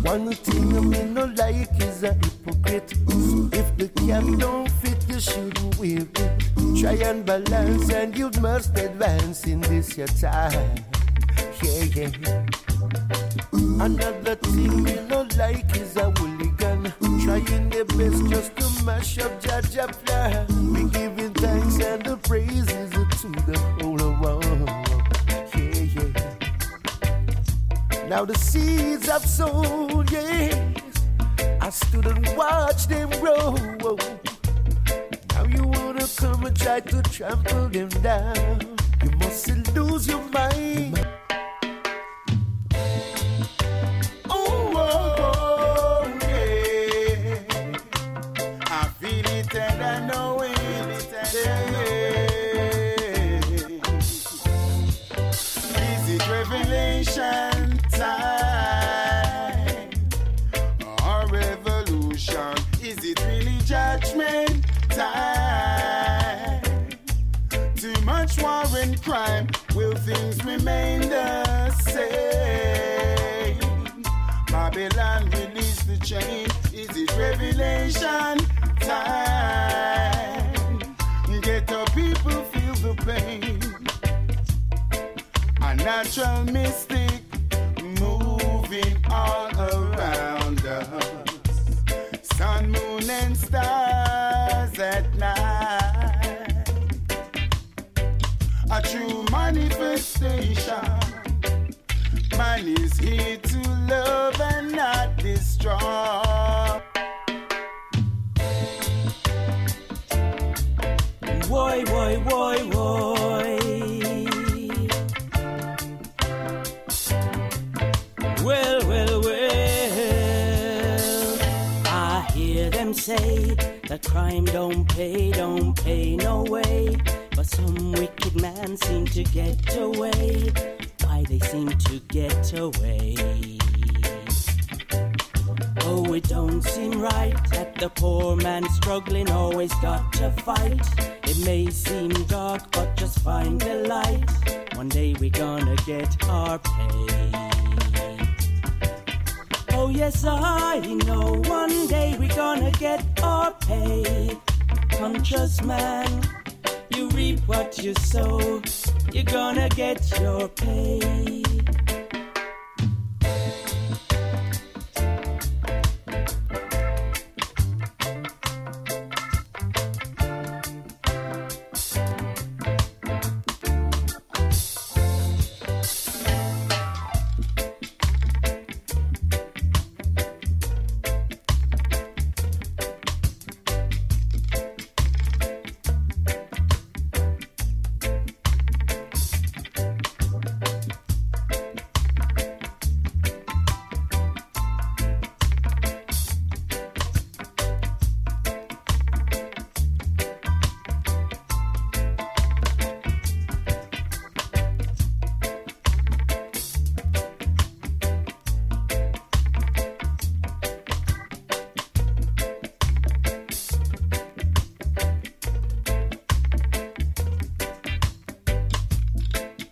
One thing I mean no like is a hypocrite. If the cap don't fit, you shouldn't wear it. Try and balance and you must advance in this your time. Yeah. Another thing me no like is a hooligan, trying their best just to mash up Jaja plan. We giving thanks and the praises to the whole world. Yeah. Now the seeds I've sown, yes, I stood and watched them grow. Now you wanna come and try to trample them down. You must lose your mind. Time or revolution? Is it really judgment time? Too much war and crime, will things remain the same? Babylon release the chain, is it revelation time? Get the people feel the pain. A natural mystic moving all around us. Sun, moon, and stars at night. A true manifestation. Man is here to love and not destroy. Boy. Well, I hear them say that crime don't pay no way. But some wicked man seem to get away. Why they seem to get away? Oh, it don't seem right that the poor man struggling always got to fight. It may seem dark, but just find the light. One day we gonna get our pay. Oh yes, I know one day we gonna get our pay. Conscious man, you reap what you sow. You're gonna get your pay.